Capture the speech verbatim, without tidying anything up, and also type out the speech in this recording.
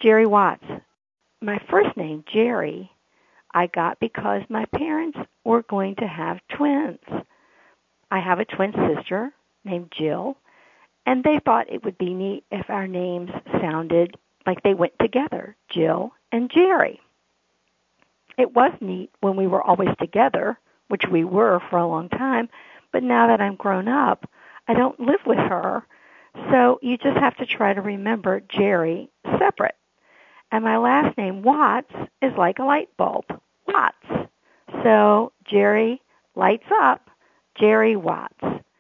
Jerry Watts. My first name, Jerry, I got because my parents were going to have twins. I have a twin sister named Jill, and they thought it would be neat if our names sounded like they went together, Jill and Jerry. It was neat when we were always together, which we were for a long time, but now that I'm grown up, I don't live with her, so you just have to try to remember Jerry separate. And my last name, Watts, is like a light bulb, Watts. So Jerry lights up, Jerry Watts.